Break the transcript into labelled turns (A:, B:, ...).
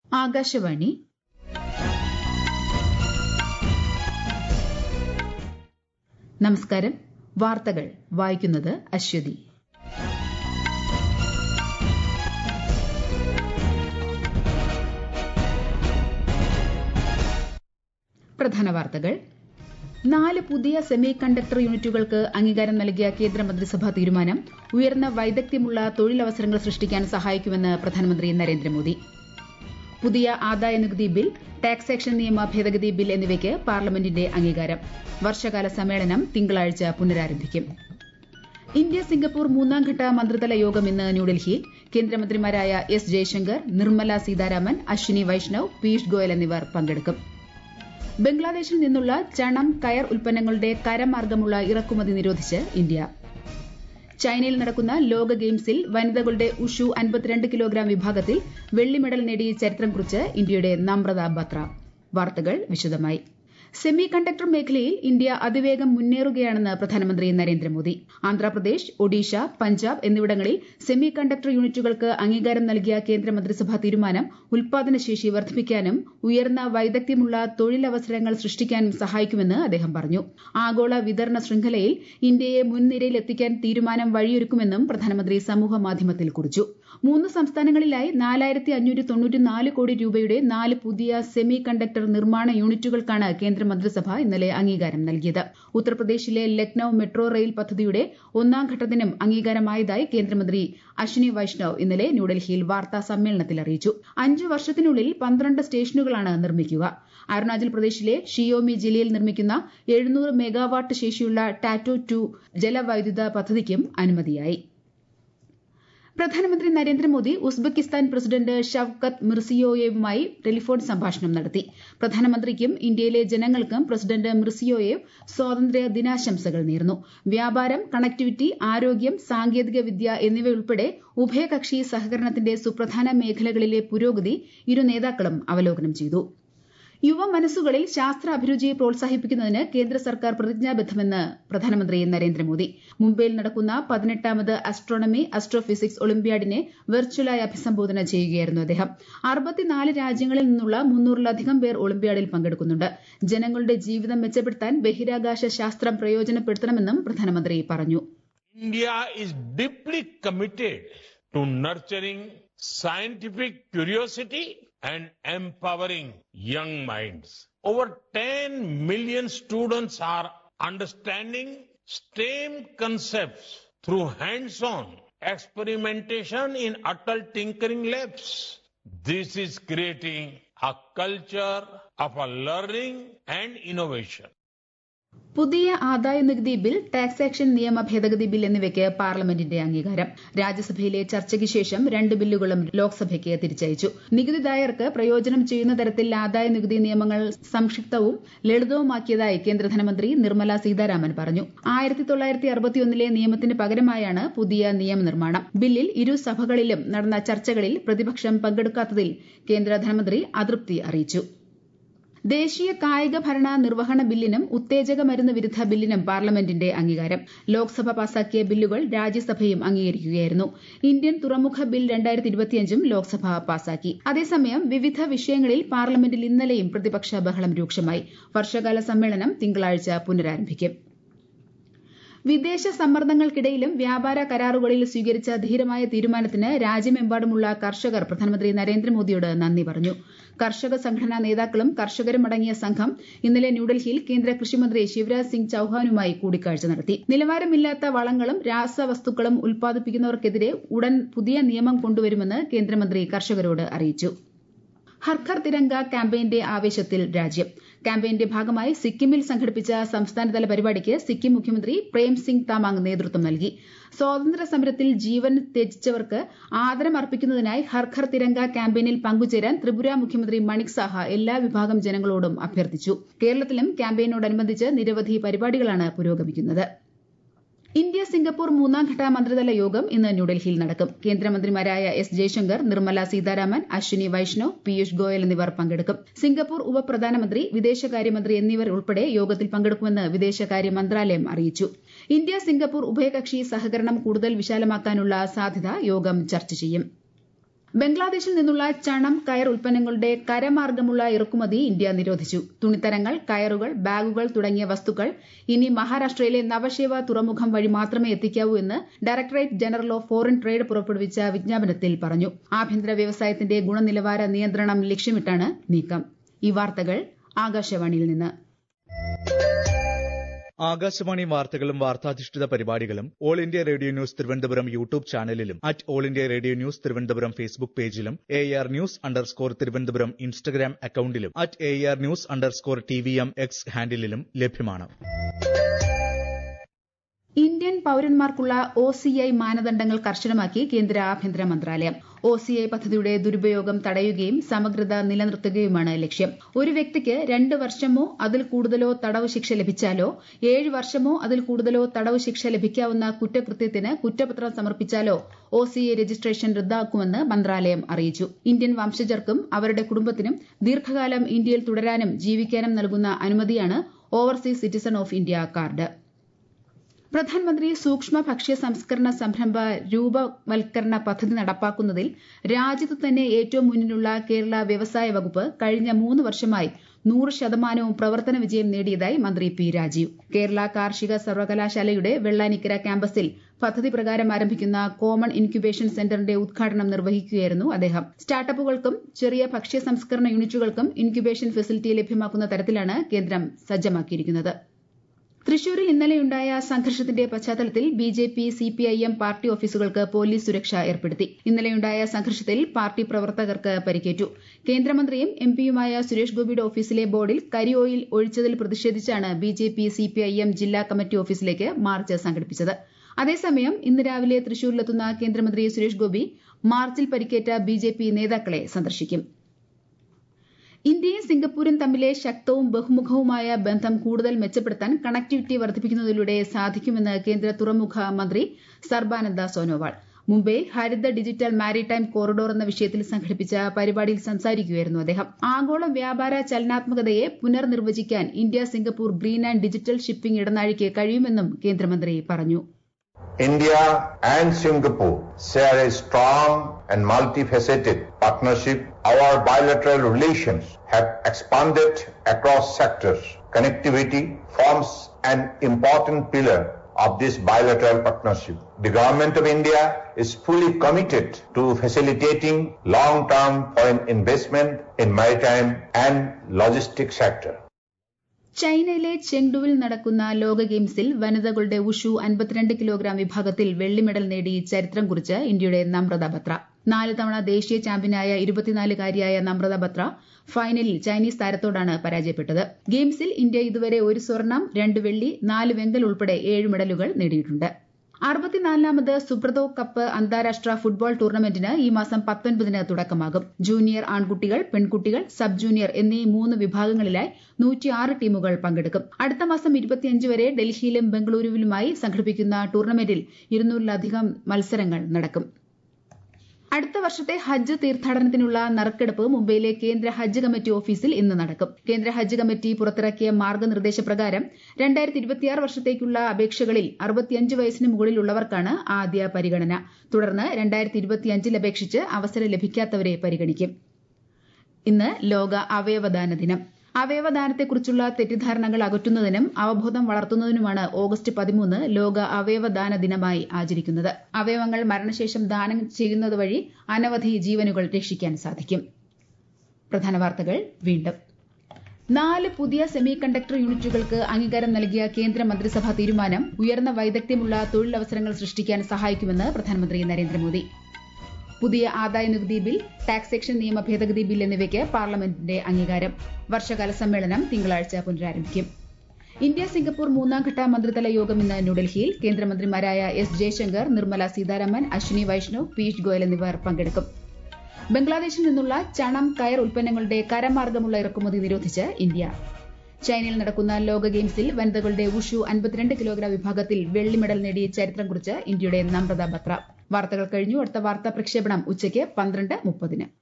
A: ആകാശവാണി. നമസ്കാരം. വാർത്തകൾ വായിക്കുന്നത് അശ്വതി. പ്രധാന വാർത്തകൾ. 4 പുതിയ സെമി കണ്ടക്ടർ യൂണിറ്റുകൾക്ക് അംഗീകാരം നൽകിയ കേന്ദ്രമന്ത്രിസഭാ തീരുമാനം ഉയർന്ന വൈദഗ്ധ്യമുള്ള തൊഴിലവസരങ്ങൾ സൃഷ്ടിക്കാൻ സഹായിക്കുമെന്ന് പ്രധാനമന്ത്രി നരേന്ദ്രമോദി. പുതിയ ആദായനികുതി ബിൽ, ടാക്സേഷൻ നിയമ ഭേദഗതി ബിൽ എന്നിവയ്ക്ക് പാർലമെന്റിന്റെ അംഗീകാരം. വർഷകാല സമ്മേളനം തിങ്കളാഴ്ച പുനരാരംഭിക്കും. ഇന്ത്യ സിംഗപ്പൂർ മൂന്നാംഘട്ട മന്ത്രിതല യോഗം ഇന്ന് ന്യൂഡൽഹിയിൽ. കേന്ദ്രമന്ത്രിമാരായ എസ് ജയശങ്കർ, നിർമ്മല സീതാരാമൻ, അശ്വിനി വൈഷ്ണവ്, പീയൂഷ് ഗോയൽ എന്നിവർ പങ്കെടുക്കും. ബംഗ്ലാദേശിൽ നിന്നുള്ള ചണം, കയർ ഉൽപ്പന്നങ്ങളുടെ കരമാർഗമുള്ള ഇറക്കുമതി നിരോധിച്ച് ഇന്ത്യ. ചൈനയിൽ നടക്കുന്ന ലോക ഗെയിംസിൽ വനിതകളുടെ ഉഷു 52 കിലോഗ്രാം വിഭാഗത്തിൽ വെള്ളി മെഡൽ നേടി ചരിത്രം കുറിച്ച് ഇന്ത്യയുടെ നമ്രത ബത്ര. വാർത്തകൾ വിശദമായി. സെമി കണ്ടക്ടർ മേഖലയിൽ ഇന്ത്യ അതിവേഗം മുന്നേറുകയാണെന്ന് പ്രധാനമന്ത്രി നരേന്ദ്രമോദി. ആന്ധ്രാപ്രദേശ്, ഒഡീഷ, പഞ്ചാബ് എന്നിവിടങ്ങളിൽ സെമി കണ്ടക്ടർ യൂണിറ്റുകൾക്ക് അംഗീകാരം നൽകിയ കേന്ദ്രമന്ത്രിസഭാ തീരുമാനം ഉൽപാദനശേഷി വർദ്ധിപ്പിക്കാനും ഉയർന്ന വൈദഗ്ധ്യമുള്ള തൊഴിലവസരങ്ങൾ സൃഷ്ടിക്കാനും സഹായിക്കുമെന്ന് അദ്ദേഹം പറഞ്ഞു. ആഗോള വിതരണ ശൃംഖലയിൽ ഇന്ത്യയെ മുൻനിരയിലെത്തിക്കാൻ തീരുമാനം വഴിയൊരുക്കുമെന്നും പ്രധാനമന്ത്രി സമൂഹമാധ്യമത്തിൽ കുറിച്ചു. 3 സംസ്ഥാനങ്ങളിലായി 4594 കോടി രൂപയുടെ 4 പുതിയ സെമി കണ്ടക്ടർ നിർമ്മാണ യൂണിറ്റുകൾക്കാണ് കേന്ദ്രമന്ത്രിസഭ ഇന്നലെ അംഗീകാരം നൽകിയത്. ഉത്തർപ്രദേശിലെ ലക്നൌ മെട്രോ റെയിൽ പദ്ധതിയുടെ 1ാം ഘട്ടത്തിനും അംഗീകാരമായതായി കേന്ദ്രമന്ത്രി അശ്വിനി വൈഷ്ണവ് ഇന്നലെ ന്യൂഡൽഹിയിൽ വാർത്താ സമ്മേളനത്തിൽ അറിയിച്ചു. 5 വർഷത്തിനുള്ളിൽ 12 സ്റ്റേഷനുകളാണ് നിർമ്മിക്കുക. അരുണാചൽ പ്രദേശിലെ ഷിയോമി ജില്ലയിൽ നിർമ്മിക്കുന്ന 700 മെഗാവാട്ട് ശേഷിയുള്ള ടാറ്റോ 2 ജലവൈദ്യുത പദ്ധതിക്കും അനുമതിയായി. പ്രധാനമന്ത്രി Narendra Modi Uzbekistan president Shavkat മിർസിയോയേവുമായി telephone സംഭാഷണം നടത്തി. പ്രധാനമന്ത്രിക്കും ഇന്ത്യയിലെ ജനങ്ങൾക്കും പ്രസിഡന്റ് മിർസിയോയേവ് സ്വാതന്ത്ര്യ ദിനാശംസകൾ നേർന്നു. വ്യാപാരം, കണക്ടിവിറ്റി, ആരോഗ്യം, സാങ്കേതിക വിദ്യ എന്നിവയുൾപ്പെടെ ഉഭയകക്ഷി സഹകരണത്തിന്റെ സുപ്രധാന മേഖലകളിലെ പുരോഗതി ഇരു നേതാക്കളും അവലോകനം ചെയ്തു. യുവ മനസ്സുകളിൽ ശാസ്ത്രാഭിരുചി പ്രോത്സാഹിപ്പിക്കുന്നതിന് കേന്ദ്ര സർക്കാർ പ്രതിജ്ഞാബദ്ധമെന്ന് പ്രധാനമന്ത്രി നരേന്ദ്രമോദി. മുംബൈയിൽ നടക്കുന്ന 18ാമത് ആസ്ട്രോണമി ആസ്ട്രോഫിസിക്സ് ഒളിമ്പ്യാഡിനെ വെർച്വലായി അഭിസംബോധന ചെയ്യുകയായിരുന്നു അദ്ദേഹം. 64 രാജ്യങ്ങളിൽ നിന്നുള്ള 300-ലധികം പേർ ഒളിമ്പ്യാഡിൽ പങ്കെടുക്കുന്നുണ്ട്. ജനങ്ങളുടെ ജീവിതം മെച്ചപ്പെടുത്താൻ ബഹിരാകാശ ശാസ്ത്രം പ്രയോജനപ്പെടുത്തണമെന്നും പ്രധാനമന്ത്രി പറഞ്ഞു.
B: India is deeply committed to nurturing scientific curiosity and empowering young minds. Over 10 million students are understanding STEM concepts through hands-on experimentation in Atal Tinkering Labs. This is creating a culture of learning and innovation.
A: പുതിയ ആദായനികുതി bill, taxation നിയമ ഭേദഗതി bill എന്നിവയ്ക്ക് പാർലമെന്റിന്റെ അംഗീകാരം. രാജ്യസഭയിലെ ചർച്ചയ്ക്ക് ശേഷം 2 ബില്ലുകളും ലോക്സഭയ്ക്ക് തിരിച്ചയച്ചു. നികുതിദായകർക്ക് പ്രയോജനം ചെയ്യുന്ന തരത്തിൽ ആദായനികുതി നിയമങ്ങൾ സംക്ഷിപ്തവും ലളിതവുമാക്കിയതായി കേന്ദ്ര ധനമന്ത്രി നിർമ്മല സീതാരാമൻ പറഞ്ഞു. 1961 നിയമത്തിന് പകരമായാണ് പുതിയ നിയമനിർമ്മാണം. ബില്ലിൽ ഇരു സഭകളിലും നടന്ന ചർച്ചകളിൽ പ്രതിപക്ഷം പങ്കെടുക്കാത്തതിൽ കേന്ദ്ര ധനമന്ത്രി അതൃപ്തി അറിയിച്ചു. ദേശീയ കായിക ഭരണ നിർവഹണ ബില്ലിനും ഉത്തേജക മരുന്ന് വിരുദ്ധ ബില്ലിനും പാർലമെന്റിന്റെ അംഗീകാരം. ലോക്സഭ പാസാക്കിയ ബില്ലുകൾ രാജ്യസഭയും അംഗീകരിക്കുകയായിരുന്നു. ഇന്ത്യൻ തുറമുഖ ബിൽ 2025 ലോക്സഭ പാസാക്കി. അതേസമയം വിവിധ വിഷയങ്ങളിൽ പാർലമെന്റിൽ ഇന്നലെയും പ്രതിപക്ഷ ബഹളം രൂക്ഷമായി. വർഷകാല സമ്മേളനം തിങ്കളാഴ്ച പുനരാരംഭിക്കും. വിദേശ സമ്മർദ്ദങ്ങൾക്കിടയിലും വ്യാപാര കരാറുകളിൽ സ്വീകരിച്ച ധീരമായ തീരുമാനത്തിന് രാജ്യമെമ്പാടുമുള്ള കർഷകർ പ്രധാനമന്ത്രി നരേന്ദ്രമോദിയോട് നന്ദി പറഞ്ഞു. കർഷക സംഘടനാ നേതാക്കളും കർഷകരും അടങ്ങിയ സംഘം ഇന്നലെ ന്യൂഡൽഹിയിൽ കേന്ദ്ര കൃഷിമന്ത്രി ശിവരാജ് സിംഗ് ചൌഹാനുമായി കൂടിക്കാഴ്ച നടത്തി. നിലവാരമില്ലാത്ത വളങ്ങളും രാസവസ്തുക്കളും ഉൽപ്പാദിപ്പിക്കുന്നവർക്കെതിരെ ഉടൻ പുതിയ നിയമം കൊണ്ടുവരുമെന്ന് കേന്ദ്രമന്ത്രി കർഷകരോട് അറിയിച്ചു. ഹർ ഘർ തിരംഗ ക്യാമ്പയിന്റെ ആവേശത്തിൽ രാജ്യം. ക്യാമ്പയിന്റെ ഭാഗമായി സിക്കിമിൽ സംഘടിപ്പിച്ച സംസ്ഥാനതല പരിപാടിക്ക് സിക്കിം മുഖ്യമന്ത്രി പ്രേം സിംഗ് താമാങ് നേതൃത്വം നൽകി. സ്വാതന്ത്ര്യ സമരത്തിൽ ജീവൻ ത്യജിച്ചവർക്ക് ആദരം അർപ്പിക്കുന്നതിനായി ഹർ ഘർ തിരംഗ ക്യാമ്പയിനിൽ പങ്കുചേരാൻ ത്രിപുര മുഖ്യമന്ത്രി മണിക് സാഹ എല്ലാ വിഭാഗം ജനങ്ങളോടും അഭ്യർത്ഥിച്ചു. കേരളത്തിലും ക്യാമ്പയിനോടനുബന്ധിച്ച് നിരവധി പരിപാടികളാണ് പുരോഗമിക്കുന്നത്. ഇന്ത്യ സിംഗപ്പൂർ മൂന്നാംഘട്ട മന്ത്രിതല യോഗം ഇന്ന് ന്യൂഡൽഹിയിൽ നടക്കും. കേന്ദ്രമന്ത്രിമാരായ എസ് ജയശങ്കർ, നിർമ്മല സീതാരാമൻ, അശ്വിനി വൈഷ്ണവ്, പീയൂഷ് ഗോയൽ എന്നിവർ പങ്കെടുക്കും. സിംഗപ്പൂർ ഉപപ്രധാനമന്ത്രി, വിദേശകാര്യമന്ത്രി എന്നിവർ ഉൾപ്പെടെ യോഗത്തിൽ പങ്കെടുക്കുമെന്ന് വിദേശകാര്യ മന്ത്രാലയം അറിയിച്ചു. ഇന്ത്യ സിംഗപ്പൂർ ഉഭയകക്ഷി സഹകരണം കൂടുതൽ വിശാലമാക്കാനുള്ള സാധ്യത യോഗം ചർച്ച ചെയ്യും. ബംഗ്ലാദേശിൽ നിന്നുള്ള ചണം, കയർ ഉൽപ്പന്നങ്ങളുടെ കരമാർഗമുള്ള ഇറക്കുമതി ഇന്ത്യ നിരോധിച്ചു. തുണിത്തരങ്ങൾ, കയറുകൾ, ബാഗുകൾ തുടങ്ങിയ വസ്തുക്കൾ ഇനി മഹാരാഷ്ട്രയിലെ നവശേവ തുറമുഖം വഴി മാത്രമേ എത്തിക്കാവൂ എന്ന് directorate general of foreign trade പുറപ്പെടുവിച്ച വിജ്ഞാപനത്തിൽ പറഞ്ഞു. ആഭ്യന്തര വ്യവസായത്തിന്റെ ഗുണനിലവാര നിയന്ത്രണം ലക്ഷ്യമിട്ടാണ് നീക്കം. ഈ വാർത്തകൾ ആകാശവാണിയിൽ നിന്ന്.
C: ആകാശവാണി വാർത്തകളും വാർത്താധിഷ്ഠിത പരിപാടികളും all India radio news Thiruvananthapuram YouTube ചാനലിലും all India radio news Thiruvananthapuram Facebook പേജിലും AR News_ തിരുവനന്തപുരം ഇൻസ്റ്റഗ്രാം അക്കൌണ്ടിലും AR News_TVM X ഹാൻഡിലും ലഭ്യമാണ്.
A: ഇന്ത്യൻ പൌരന്മാർക്കുള്ള OCI മാനദണ്ഡങ്ങൾ കർശനമാക്കി കേന്ദ്ര ആഭ്യന്തര മന്ത്രാലയം. OCI പദ്ധതിയുടെ ദുരുപയോഗം തടയുകയും സമഗ്രത നിലനിർത്തുകയുമാണ് ലക്ഷ്യം. ഒരു വ്യക്തിക്ക് 2 വർഷമോ അതിൽ കൂടുതലോ തടവ് ശിക്ഷ ലഭിച്ചാലോ 7 വർഷമോ അതിൽ കൂടുതലോ തടവ് ശിക്ഷ ലഭിക്കാവുന്ന കുറ്റകൃത്യത്തിന് കുറ്റപത്രം സമർപ്പിച്ചാലോ OCI രജിസ്ട്രേഷൻ റദ്ദാക്കുമെന്ന് മന്ത്രാലയം അറിയിച്ചു. ഇന്ത്യൻ വംശജർക്കും അവരുടെ കുടുംബത്തിനും ദീർഘകാലം ഇന്ത്യയിൽ തുടരാനും ജീവിക്കാനും നൽകുന്ന അനുമതിയാണ് overseas citizen of India card. പ്രധാനമന്ത്രി സൂക്ഷ്മ ഭക്ഷ്യ സംസ്കരണ സംരംഭ രൂപവൽക്കരണ പദ്ധതി നടപ്പാക്കുന്നതിൽ രാജ്യത്തു തന്നെ ഏറ്റവും മുന്നിലുള്ള കേരള വ്യവസായ വകുപ്പ് കഴിഞ്ഞ 3 വർഷമായി 100% പ്രവർത്തന വിജയം നേടിയതായി മന്ത്രി P. രാജീവ്. കേരള കാർഷിക സർവകലാശാലയുടെ വെള്ളാനിക്കര ക്യാമ്പസിൽ പദ്ധതി പ്രകാരം ആരംഭിക്കുന്ന കോമൺ ഇൻക്യുബേഷൻ സെന്ററിന്റെ ഉദ്ഘാടനം നിർവഹിക്കുകയായിരുന്നു അദ്ദേഹം. സ്റ്റാർട്ടപ്പുകൾക്കും ചെറിയ ഭക്ഷ്യ സംസ്കരണ യൂണിറ്റുകൾക്കും ഇൻക്യുബേഷൻ ഫെസിലിറ്റി ലഭ്യമാക്കുന്ന തരത്തിലാണ് കേന്ദ്രം സജ്ജമാക്കിയിരിക്കുന്നത്. തൃശൂരിൽ ഇന്നലെയുണ്ടായ സംഘർഷത്തിന്റെ പശ്ചാത്തലത്തിൽ BJP, CPIM പാർട്ടി ഓഫീസുകൾക്ക് പോലീസ് സുരക്ഷ ഏർപ്പെടുത്തി. ഇന്നലെയുണ്ടായ സംഘർഷത്തിൽ പാർട്ടി പ്രവർത്തകർക്ക് പരിക്കേറ്റു. കേന്ദ്രമന്ത്രിയും MPയുമായ സുരേഷ് ഗോപിയുടെ ഓഫീസിലെ ബോർഡിൽ കരി ഓയിൽ ഒഴിച്ചതിൽ പ്രതിഷേധിച്ചാണ് BJP, CPIM ജില്ലാ കമ്മിറ്റി ഓഫീസിലേക്ക് മാർച്ച് സംഘടിപ്പിച്ചത്. അതേസമയം ഇന്ന് രാവിലെ തൃശൂരിലെത്തുന്ന കേന്ദ്രമന്ത്രി സുരേഷ് ഗോപി മാർച്ചിൽ പരിക്കേറ്റ BJP നേതാക്കളെ സന്ദർശിക്കും. ഇന്ത്യയും സിംഗപ്പൂരും തമ്മിലെ ശക്തവും ബഹുമുഖവുമായ ബന്ധം കൂടുതൽ മെച്ചപ്പെടുത്താൻ കണക്ടിവിറ്റി വർദ്ധിപ്പിക്കുന്നതിലൂടെ സാധിക്കുമെന്ന് കേന്ദ്ര തുറമുഖ മന്ത്രി സർബാനന്ദ സോനോവാൾ. മുംബൈയിൽ ഹരിത ഡിജിറ്റൽ മാരിടൈം കോറിഡോർ എന്ന വിഷയത്തിൽ സംഘടിപ്പിച്ച പരിപാടിയിൽ സംസാരിക്കുകയായിരുന്നു അദ്ദേഹം. ആഗോള വ്യാപാര ചലനാത്മകതയെ പുനർനിർവചിക്കാൻ India Singapore green and digital shipping ഇടനാഴിക്ക് കഴിയുമെന്നും കേന്ദ്രമന്ത്രി പറഞ്ഞു.
D: India and Singapore share a strong and multifaceted partnership. Our bilateral relations have expanded across sectors. Connectivity forms an important pillar of this bilateral partnership. The Government of India is fully committed to facilitating long-term foreign investment in maritime and logistics sector.
A: ചൈനയിലെ ചെങ്ഡുവിൽ നടക്കുന്ന ലോക ഗെയിംസിൽ വനിതകളുടെ wushu 52 kilogram വിഭാഗത്തിൽ വെള്ളി medal നേടി ചരിത്രം കുറിച്ച് ഇന്ത്യയുടെ നമ്രത ബത്ര. 4 തവണ ദേശീയ ചാമ്പ്യനായ 24-കാരിയായ നമ്രത ബത്ര ഫൈനലിൽ ചൈനീസ് താരത്തോടാണ് പരാജയപ്പെട്ടത്. ഗെയിംസിൽ ഇന്ത്യ ഇതുവരെ 1 സ്വർണം, 2 വെള്ളി, 4 വെങ്കൽ ഉൾപ്പെടെ 7 മെഡലുകൾ നേടിയിട്ടുണ്ട്. 64ാമത് സുബ്രതോ കപ്പ് അന്താരാഷ്ട്ര ഫുട്ബോൾ ടൂർണമെന്റിന് ഈ മാസം 19-ന് തുടക്കമാകും. ജൂനിയർ ആൺകുട്ടികൾ, പെൺകുട്ടികൾ, സബ് ജൂനിയർ എന്നീ 3 വിഭാഗങ്ങളിലായി 106 ടീമുകൾ പങ്കെടുക്കും. അടുത്ത മാസം 25 വരെ ഡൽഹിയിലും ബംഗളൂരുവിലുമായി സംഘടിപ്പിക്കുന്ന ടൂർണമെന്റിൽ 200-ലധികം മത്സരങ്ങൾ നടക്കും. അടുത്ത വർഷത്തെ ഹജ്ജ് തീർത്ഥാടനത്തിനുള്ള നറുക്കെടുപ്പ് മുംബൈയിലെ കേന്ദ്ര ഹജ്ജ് കമ്മിറ്റി ഓഫീസിൽ ഇന്ന് നടക്കും. കേന്ദ്ര ഹജ്ജ് കമ്മിറ്റി പുറത്തിറക്കിയ മാർഗനിർദ്ദേശപ്രകാരം 2026 വർഷത്തേക്കുള്ള അപേക്ഷകളിൽ 65 വയസ്സിന് മുകളിലുള്ളവർക്കാണ് ആദ്യ പരിഗണന. തുടർന്ന് 2025-ൽ അപേക്ഷിച്ച് അവസരം ലഭിക്കാത്തവരെ പരിഗണിക്കും. ഇന്ന് ലോക അവയവദാന ദിനം. അവയവദാനത്തെക്കുറിച്ചുള്ള തെറ്റിദ്ധാരണകൾ അകറ്റുന്നതിനും അവബോധം വളർത്തുന്നതിനുമാണ് ഓഗസ്റ്റ് 13 ലോക അവയവദാന ദിനമായി ആചരിക്കുന്നത്. അവയവങ്ങൾ മരണശേഷം ദാനം ചെയ്യുന്നത് വഴി അനവധി ജീവനുകൾ രക്ഷിക്കാൻ സാധിക്കും. പ്രധാന വാർത്തകൾ വീണ്ടും. 4 പുതിയ സെമി കണ്ടക്ടർ യൂണിറ്റുകൾക്ക് അംഗീകാരം നൽകിയ കേന്ദ്ര മന്ത്രിസഭാ തീരുമാനം ഉയർന്ന വൈദഗ്ധ്യമുള്ള തൊഴിലവസരങ്ങൾ സൃഷ്ടിക്കാൻ സഹായിക്കുമെന്ന് പ്രധാനമന്ത്രി നരേന്ദ്രമോദി. പുതിയ ആദായനികുതി ബിൽ, ടാക്സേഷൻ നിയമ ഭേദഗതി ബിൽ എന്നിവയ്ക്ക് പാർലമെന്റിന്റെ അംഗീകാരം. വർഷകാല സമ്മേളനം തിങ്കളാഴ്ച പുനരാരംഭിക്കും. ഇന്ത്യ സിംഗപ്പൂർ 3ാംഘട്ട മന്ത്രിതല യോഗം ഇന്ന് ന്യൂഡൽഹിയിൽ. കേന്ദ്രമന്ത്രിമാരായ S. ജയശങ്കർ, നിർമ്മല സീതാരാമൻ, അശ്വിനി വൈഷ്ണവ്, പീയൂഷ് ഗോയൽ എന്നിവർ പങ്കെടുക്കും. ബംഗ്ലാദേശിൽ നിന്നുള്ള ചണം, കയർ ഉൽപ്പന്നങ്ങളുടെ കരമാർഗമുള്ള ഇറക്കുമതി നിരോധിച്ച് ഇന്ത്യ. ചൈനയിൽ നടക്കുന്ന ലോക ഗെയിംസിൽ വനിതകളുടെ വുഷു 52 കിലോഗ്രാം വിഭാഗത്തിൽ വെള്ളി മെഡൽ നേടി ചരിത്രം കുറിച്ച് ഇന്ത്യയുടെ നമ്രത ബത്ര. വാർത്തകൾ കഴിഞ്ഞു. അടുത്ത വാർത്താ പ്രക്ഷേപണം ഉച്ചയ്ക്ക് 12:30.